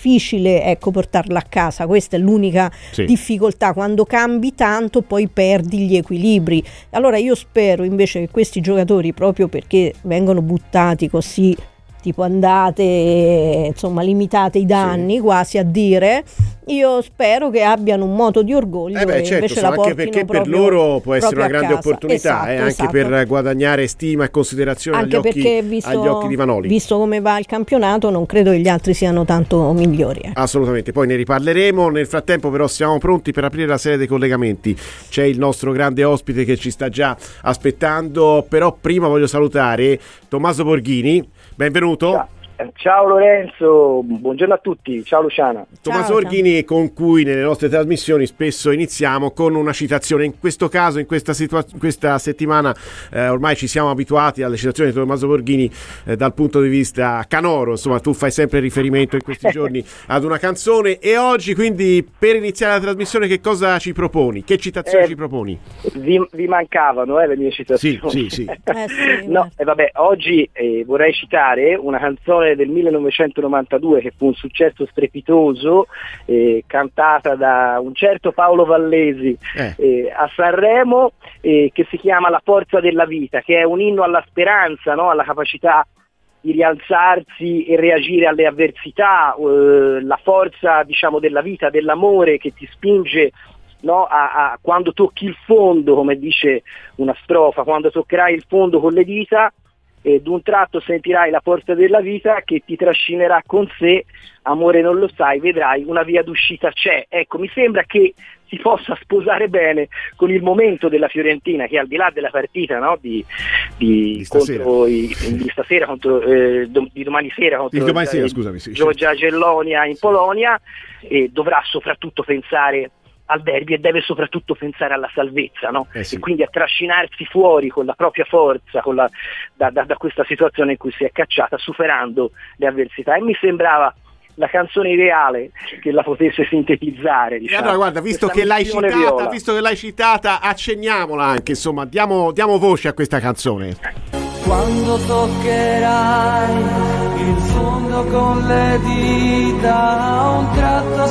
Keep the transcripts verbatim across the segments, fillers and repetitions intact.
difficile, ecco, portarla a casa. Questa è l'unica sì. difficoltà, quando cambi tanto poi perdi gli equilibri. Allora io spero invece che questi giocatori, proprio perché vengono buttati così, tipo andate, insomma, limitate i danni, sì. quasi a dire, io spero che abbiano un moto di orgoglio eh beh, e certo, invece la anche portino perché proprio, per loro può essere una grande casa. opportunità, esatto, eh, anche esatto. per guadagnare stima e considerazione anche agli occhi, visto, agli occhi di Vanoli. Visto come va il campionato, non credo che gli altri siano tanto migliori. Eh. Assolutamente, poi ne riparleremo. Nel frattempo però siamo pronti per aprire la serie dei collegamenti. C'è il nostro grande ospite che ci sta già aspettando, però prima voglio salutare Tommaso Borghini, benvenuto. Ciao. Ciao Lorenzo, buongiorno a tutti, ciao Luciana. Tommaso Borghini, con cui nelle nostre trasmissioni spesso iniziamo con una citazione. In questo caso, in questa, situa- in questa settimana eh, ormai ci siamo abituati alle citazioni di Tommaso Borghini eh, dal punto di vista canoro, insomma tu fai sempre riferimento in questi giorni ad una canzone, e oggi quindi per iniziare la trasmissione che cosa ci proponi? Che citazioni eh, ci proponi? Vi, vi mancavano eh, le mie citazioni. Sì, sì, sì. eh, sì no, eh, vabbè, oggi eh, vorrei citare una canzone del millenovecentonovantadue che fu un successo strepitoso, eh, cantata da un certo Paolo Vallesi eh. Eh, a Sanremo, eh, che si chiama La forza della vita, che è un inno alla speranza, no? Alla capacità di rialzarsi e reagire alle avversità, eh, la forza, diciamo, della vita, dell'amore che ti spinge, no, a, a quando tocchi il fondo, come dice una strofa, quando toccherai il fondo con le dita, e d'un tratto sentirai la forza della vita che ti trascinerà con sé, amore non lo sai, vedrai, una via d'uscita c'è. Ecco, mi sembra che si possa sposare bene con il momento della Fiorentina, che al di là della partita, no, di, di, di stasera, contro i, di, stasera contro, eh, do, di domani sera contro di domani sera, scusami, sì, Giorgia Gellonia in Polonia, e dovrà soprattutto pensare al derby e deve soprattutto pensare alla salvezza, no? Eh sì. E quindi a trascinarsi fuori con la propria forza, con la, da, da, da questa situazione in cui si è cacciata, superando le avversità. E mi sembrava la canzone ideale che la potesse sintetizzare, diciamo. E allora guarda, visto che l'hai citata, viola. visto che l'hai citata, accenniamola anche, insomma, diamo, diamo voce a questa canzone. Quando toccherai il fondo con le dita, a un tratto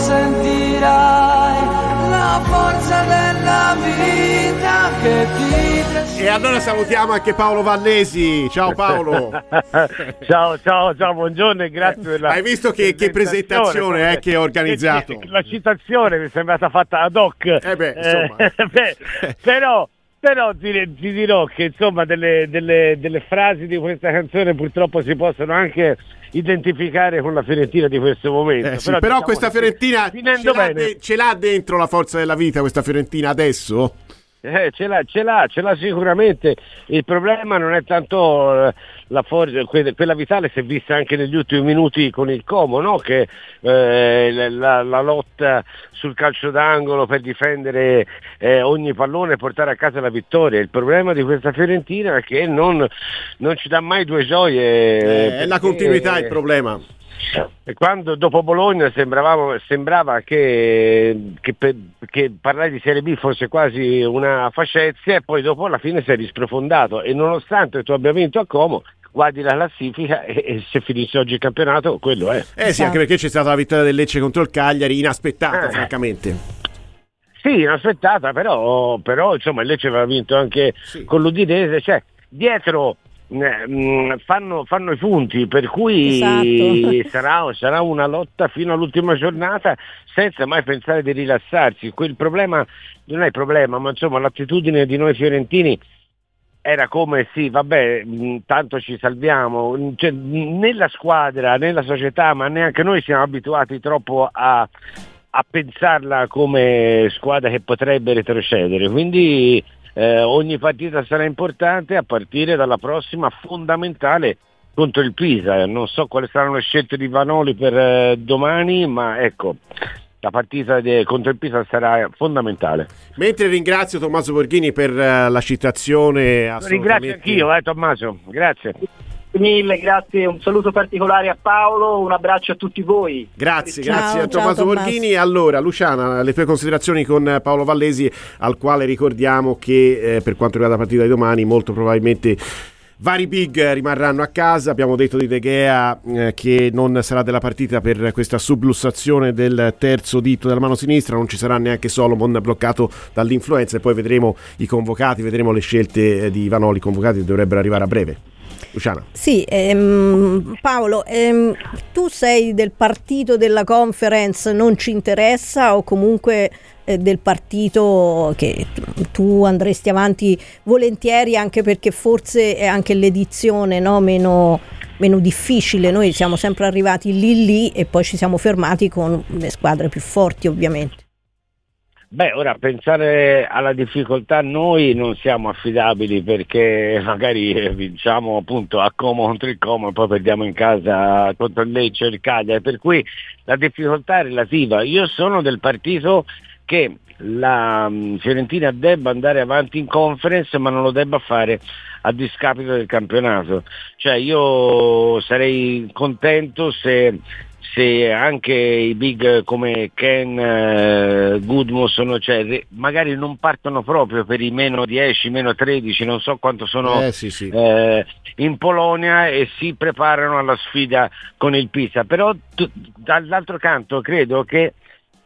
sentirai la forza della vita che ti... E allora salutiamo anche Paolo Vallesi. Ciao Paolo. ciao, ciao, ciao, buongiorno e grazie per la... Hai visto che, che presentazione eh, che ho organizzato? La citazione mi è sembrata fatta ad hoc. Eh beh, insomma. Eh, beh, però... Però ti, ti dirò che insomma delle, delle, delle frasi di questa canzone purtroppo si possono anche identificare con la Fiorentina di questo momento. Eh sì, però però diciamo questa Fiorentina ce l'ha, de- ce l'ha dentro la forza della vita, questa Fiorentina adesso? Eh, ce l'ha, ce l'ha, ce l'ha sicuramente. Il problema non è tanto eh, la forza, que- quella vitale si è vista anche negli ultimi minuti con il Como, no? Che eh, la, la lotta sul calcio d'angolo per difendere eh, ogni pallone e portare a casa la vittoria. Il problema di questa Fiorentina è che non, non ci dà mai due gioie. Eh, è la continuità il problema. E quando dopo Bologna sembravamo, sembrava che, che, per, che parlare di Serie B fosse quasi una facezia, e poi dopo alla fine si è risprofondato, e nonostante tu abbia vinto a Como, guardi la classifica e, e se finisce oggi il campionato quello è. Eh sì, anche perché c'è stata la vittoria del Lecce contro il Cagliari, inaspettata eh. francamente. Sì, inaspettata, però, però insomma il Lecce aveva vinto anche sì. con l'Udinese, cioè dietro Fanno, fanno i punti, per cui esatto. sarà, sarà una lotta fino all'ultima giornata senza mai pensare di rilassarsi. Il problema non è il problema, ma insomma l'attitudine di noi fiorentini era come sì, vabbè, tanto ci salviamo, cioè, nella squadra, nella società, ma neanche noi siamo abituati troppo a, a pensarla come squadra che potrebbe retrocedere, quindi Eh, ogni partita sarà importante, a partire dalla prossima fondamentale contro il Pisa. Non so quali saranno le scelte di Vanoli per eh, domani, ma ecco, la partita de- contro il Pisa sarà fondamentale. Mentre ringrazio Tommaso Borghini per uh, la citazione, assolutamente... Ringrazio anch'io, eh, Tommaso, grazie. Mille, grazie, un saluto particolare a Paolo, un abbraccio a tutti voi. Grazie, ciao, grazie a Tommaso ciao, Borghini. Allora, Luciana, le tue considerazioni con Paolo Vallesi, al quale ricordiamo che eh, per quanto riguarda la partita di domani molto probabilmente Vari big rimarranno a casa, abbiamo detto di De Gea eh, che non sarà della partita per questa sublussazione del terzo dito della mano sinistra, non ci sarà neanche Solomon bloccato dall'influenza, e poi vedremo i convocati, vedremo le scelte di Vanoli, convocati che dovrebbero arrivare a breve. Luciana. Sì, ehm, Paolo, ehm, tu sei del partito della Conference, non ci interessa, o comunque eh, del partito che tu andresti avanti volentieri, anche perché forse è anche l'edizione, no, meno, meno difficile? Noi siamo sempre arrivati lì lì e poi ci siamo fermati con le squadre più forti, ovviamente. Beh, ora pensare alla difficoltà, noi non siamo affidabili, perché magari vinciamo appunto a Como contro il Como e poi perdiamo in casa contro il Lecce e il Cagliari, per cui la difficoltà è relativa. Io sono del partito che la Fiorentina debba andare avanti in Conference, ma non lo debba fare a discapito del campionato. Cioè io sarei contento se se anche i big come Ken, eh, Gudmundsson, cioè, magari non partono proprio per i meno dieci, meno tredici, non so quanto sono eh, sì, sì. Eh, in Polonia, e si preparano alla sfida con il Pisa. Però t- dall'altro canto credo che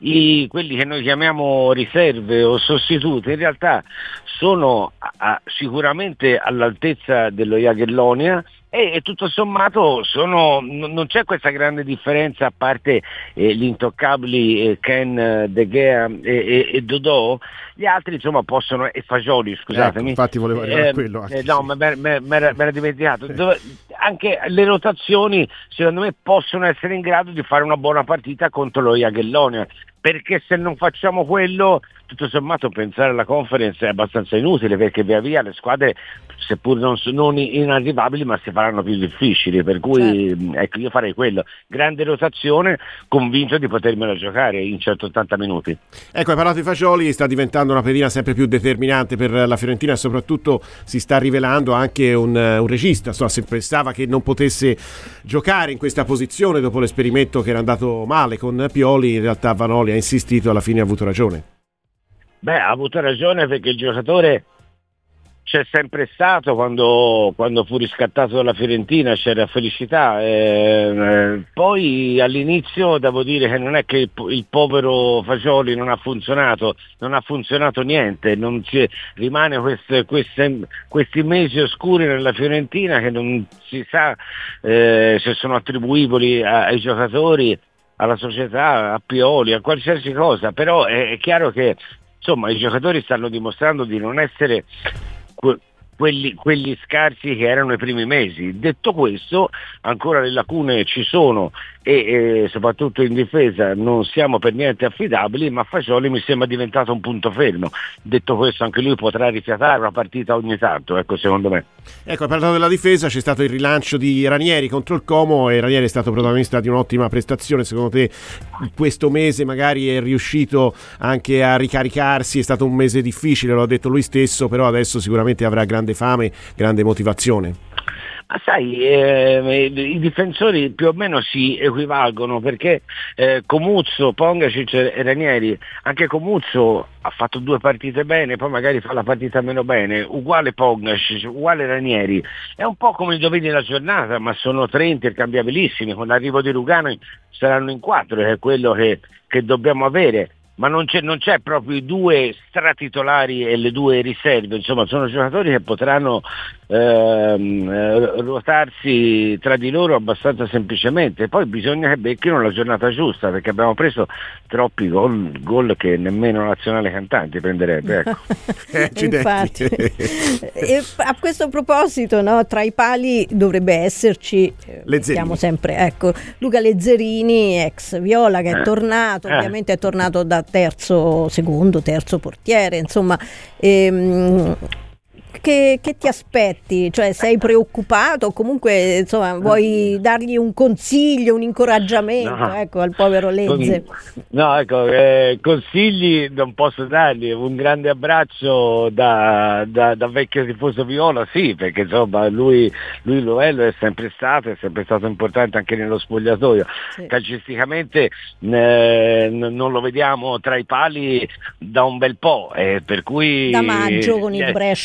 I, quelli che noi chiamiamo riserve o sostituti in realtà sono a, a, sicuramente all'altezza dello Jagiellonia, e, e tutto sommato sono, n- non c'è questa grande differenza, a parte eh, gli intoccabili eh, Ken, De Gea e, e, e Dodò. Gli altri insomma possono, e Fagioli, scusatemi, ecco, infatti volevo arrivare eh, a quello anche, eh, no, sì. ma mi era dimenticato. Dove, anche le rotazioni secondo me possono essere in grado di fare una buona partita contro lo Jagiellonia, perché se non facciamo quello, tutto sommato pensare alla Conference è abbastanza inutile, perché via via le squadre, seppur non, non inarrivabili, ma si faranno più difficili, per cui certo. Ecco, io farei quello, grande rotazione, convinto di potermela giocare in centottanta minuti. Ecco, hai parlato di Fagioli, sta diventando una pedina sempre più determinante per la Fiorentina, e soprattutto si sta rivelando anche un, un regista. So, se pensava che non potesse giocare in questa posizione dopo l'esperimento che era andato male con Pioli, in realtà Vanoli ha insistito, alla fine ha avuto ragione. Beh, ha avuto ragione, perché il giocatore c'è sempre stato. Quando, quando fu riscattato dalla Fiorentina c'era felicità, eh, eh, poi all'inizio devo dire che non è che il, il povero Fagioli non ha funzionato, non ha funzionato niente, non si, rimane queste, queste, questi mesi oscuri nella Fiorentina che non si sa eh, se sono attribuibili a, ai giocatori, alla società, a Pioli, a qualsiasi cosa. Però è, è chiaro che insomma i giocatori stanno dimostrando di non essere que- quelli, quelli scarsi che erano i primi mesi. Detto questo, ancora le lacune ci sono, e, e soprattutto in difesa non siamo per niente affidabili, ma Fagioli mi sembra diventato un punto fermo. Detto questo, anche lui potrà rifiatare una partita ogni tanto, ecco, secondo me. Ecco, hai parlato della difesa, c'è stato il rilancio di Ranieri contro il Como, e Ranieri è stato protagonista di un'ottima prestazione. Secondo te questo mese magari è riuscito anche a ricaricarsi? È stato un mese difficile, lo ha detto lui stesso, però adesso sicuramente avrà grande fame, grande motivazione. Ma sai, eh, i difensori più o meno si equivalgono, perché eh, Comuzzo, Pongacic e Ranieri, anche Comuzzo ha fatto due partite bene, poi magari fa la partita meno bene, uguale Pongacic, uguale Ranieri. È un po' come i doveri della giornata, ma sono tre intercambiabilissimi. Con l'arrivo di Lugano saranno in quattro, che è quello che, che dobbiamo avere. Ma non c'è, non c'è proprio i due stratitolari e le due riserve, insomma sono giocatori che potranno ehm, ruotarsi tra di loro abbastanza semplicemente. Poi bisogna che becchino la giornata giusta, perché abbiamo preso troppi gol, gol che nemmeno la nazionale cantante prenderebbe, ecco. eh, Infatti. E a questo proposito, no, tra i pali dovrebbe esserci, siamo sempre, ecco, Luca Lezzerini, ex Viola, che è tornato, eh. ovviamente è tornato da terzo, secondo, terzo portiere, insomma, ehm, che, che ti aspetti? Cioè, sei preoccupato? Comunque, insomma, vuoi dargli un consiglio, un incoraggiamento, no. ecco, al povero Lezze? No, ecco, eh, consigli non posso dargli. Un grande abbraccio da, da, da vecchio tifoso viola, sì, perché insomma lui, lui lo è, lo è sempre stato, è sempre stato importante anche nello spogliatoio. Sì. Calcisticamente eh, n- non lo vediamo tra i pali da un bel po', eh, per cui da maggio con il eh, Brescia in Serie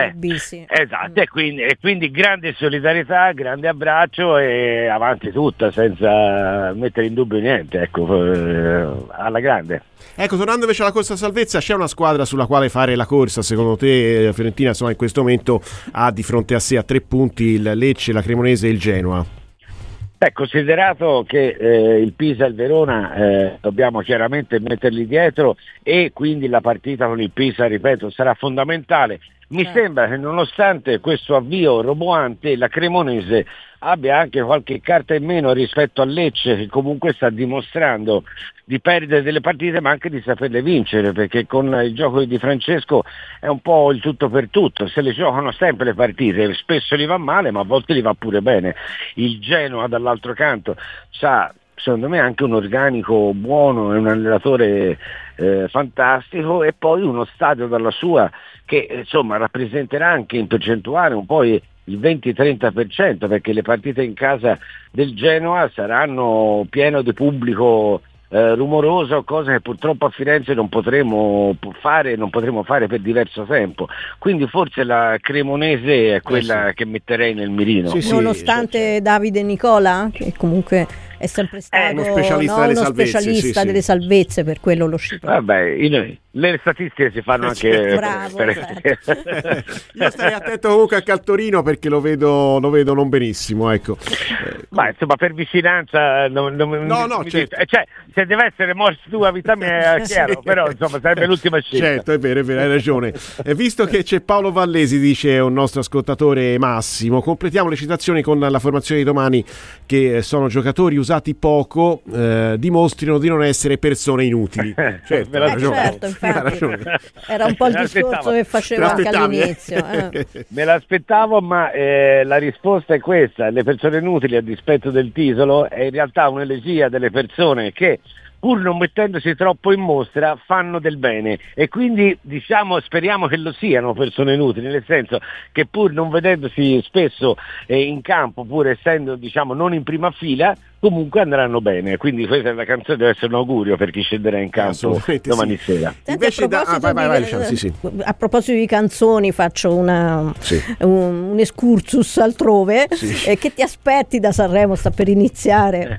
eh, Bissi. Esatto, e quindi, e quindi grande solidarietà, grande abbraccio e avanti tutta senza mettere in dubbio niente, ecco, eh, alla grande. Ecco, tornando invece alla corsa salvezza, c'è una squadra sulla quale fare la corsa, secondo te? Fiorentina insomma in questo momento ha di fronte a sé a tre punti il Lecce, la Cremonese e il Genoa. Beh, considerato che eh, il Pisa e il Verona eh, dobbiamo chiaramente metterli dietro e quindi la partita con il Pisa, ripeto, sarà fondamentale. Mi eh. sembra che nonostante questo avvio roboante la Cremonese abbia anche qualche carta in meno rispetto al Lecce, che comunque sta dimostrando di perdere delle partite ma anche di saperle vincere, perché con il gioco di Di Francesco è un po' il tutto per tutto, se le giocano sempre le partite, spesso gli va male ma a volte gli va pure bene. Il Genoa dall'altro canto c'ha secondo me anche un organico buono, è un allenatore eh, fantastico, e poi uno stadio dalla sua che insomma rappresenterà anche in percentuale un po' il venti-trenta per cento, perché le partite in casa del Genoa saranno piene di pubblico eh, rumoroso, cosa che purtroppo a Firenze non potremo fare, non potremo fare per diverso tempo. Quindi forse la Cremonese è quella eh sì. che metterei nel mirino. Sì, sì, nonostante sì. Davide Nicola, che comunque è sempre stato eh, uno specialista, no, delle, uno salvezze, specialista sì, delle sì. salvezze, per quello lo scippo. Vabbè, in, le statistiche si fanno anche bravo, per, certo. per... Io starei attento comunque a Caltorino perché lo vedo, lo vedo non benissimo, ecco. Ma insomma per vicinanza non, non, no no mi certo. dice, cioè se deve essere morsi tua vita mia è chiaro, sì. Però insomma sarebbe l'ultima scelta. Certo, è vero, è vero, hai ragione. E visto che c'è Paolo Vallesi, dice un nostro ascoltatore Massimo, completiamo le citazioni con la formazione di domani, che sono giocatori usati poco, eh, dimostrino di non essere persone inutili. Certo, eh, certo, infatti era un po' il discorso che facevo anche all'inizio. Eh. Me l'aspettavo, ma eh, la risposta è questa: le persone inutili, a dispetto del titolo, è in realtà un'elegia delle persone che, pur non mettendosi troppo in mostra, fanno del bene, e quindi diciamo speriamo che lo siano persone inutili, nel senso che pur non vedendosi spesso eh, in campo, pur essendo diciamo non in prima fila, comunque andranno bene. Quindi questa è la canzone, deve essere un augurio per chi scenderà in campo domani sì. sera. Senti, invece a, da... ah, vai, vai, vai, diciamo, sì, sì. a proposito di canzoni faccio una, sì. un, un excursus altrove. Sì. Eh, che ti aspetti da Sanremo? Sta per iniziare.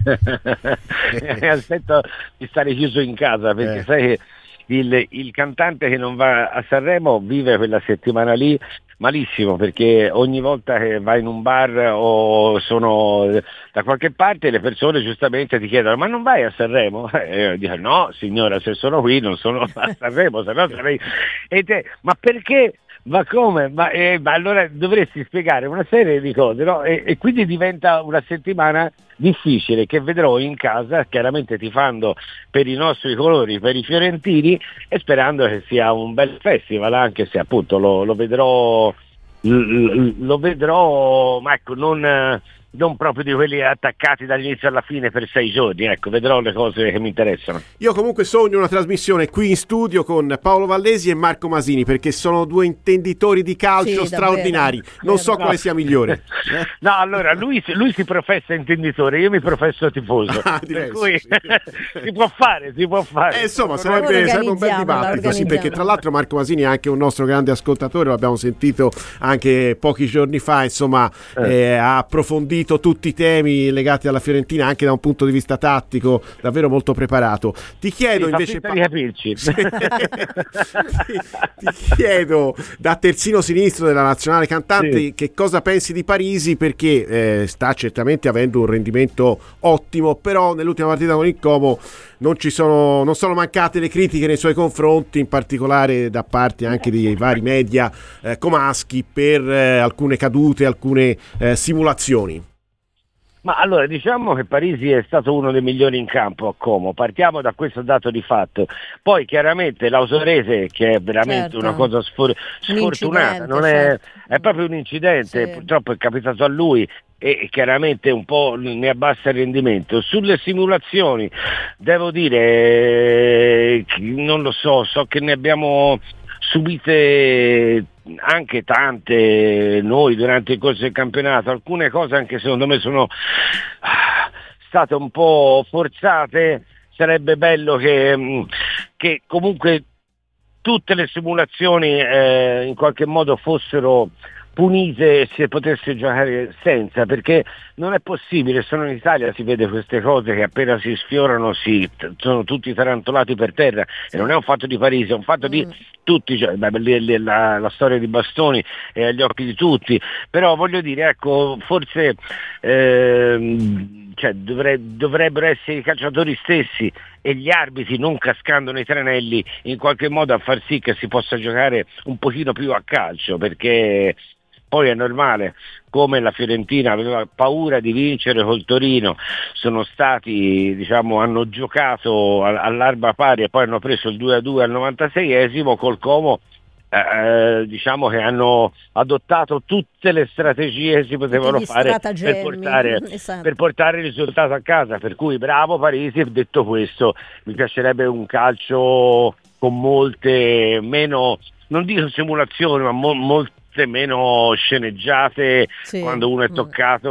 Aspetto di stare chiuso in casa, perché eh. sai che il, il cantante che non va a Sanremo vive quella settimana lì malissimo, perché ogni volta che vai in un bar o sono da qualche parte le persone giustamente ti chiedono: ma non vai a Sanremo? E io dico: no signora, se sono qui non sono a Sanremo, se no sarei... E te, ma perché? Ma come? Ma, eh, ma allora dovresti spiegare una serie di cose, no? E, e quindi diventa una settimana difficile, che vedrò in casa, chiaramente tifando per i nostri colori, per i fiorentini, e sperando che sia un bel festival, anche se appunto lo, lo vedrò lo vedrò ma ecco non non proprio di quelli attaccati dall'inizio alla fine per sei giorni, ecco, vedrò le cose che mi interessano. Io comunque sogno una trasmissione qui in studio con Paolo Vallesi e Marco Masini, perché sono due intenditori di calcio sì, straordinari, davvero, non so no. quale sia migliore. Eh? No, allora lui, lui si professa intenditore, io mi professo tifoso, ah, per cui sì. si può fare, si può fare. Eh, insomma, sarebbe, sarebbe un bel dibattito, sì, perché tra l'altro Marco Masini è anche un nostro grande ascoltatore, lo abbiamo sentito anche pochi giorni fa, insomma, eh. Eh, ha approfondito tutti i temi legati alla Fiorentina anche da un punto di vista tattico, davvero molto preparato. Ti chiedo sì, invece pa- di capirci. ti, ti chiedo da terzino sinistro della nazionale cantanti sì. che cosa pensi di Parisi, perché eh, sta certamente avendo un rendimento ottimo, però nell'ultima partita con il Como non ci sono non sono mancate le critiche nei suoi confronti, in particolare da parte anche dei vari media eh, comaschi per eh, alcune cadute, alcune eh, simulazioni. Ma allora diciamo che Parisi è stato uno dei migliori in campo a Como, partiamo da questo dato di fatto. Poi chiaramente l'Ausorese, che è veramente certo. una cosa sfor- sfortunata, non è, certo. è proprio un incidente, sì. purtroppo è capitato a lui e chiaramente un po' ne abbassa il rendimento. Sulle simulazioni devo dire, non lo so, so che ne abbiamo subite anche tante noi durante il corso del campionato, alcune cose anche secondo me sono state un po' forzate. Sarebbe bello che, che comunque tutte le simulazioni eh, in qualche modo fossero punite e si potesse giocare senza, perché non è possibile. Sono in Italia, si vede queste cose che appena si sfiorano si, sono tutti tarantolati per terra, e non è un fatto di Parisi, è un fatto mm. di tutti, cioè, beh, la, la storia di Bastoni è agli occhi di tutti, però voglio dire, ecco, forse ehm, cioè, dovre, dovrebbero essere i calciatori stessi e gli arbitri, non cascando nei tranelli, in qualche modo a far sì che si possa giocare un pochino più a calcio, perché poi è normale, come la Fiorentina aveva paura di vincere col Torino, sono stati, diciamo, hanno giocato all'arma pari e poi hanno preso il due a due al novantaseiesimo, col Como eh, diciamo che hanno adottato tutte le strategie che si potevano fare per portare, esatto. per portare il risultato a casa, per cui bravo Parisi. Detto questo, mi piacerebbe un calcio con molte meno, non dico simulazioni, ma mo, molte meno sceneggiate, sì. quando uno è toccato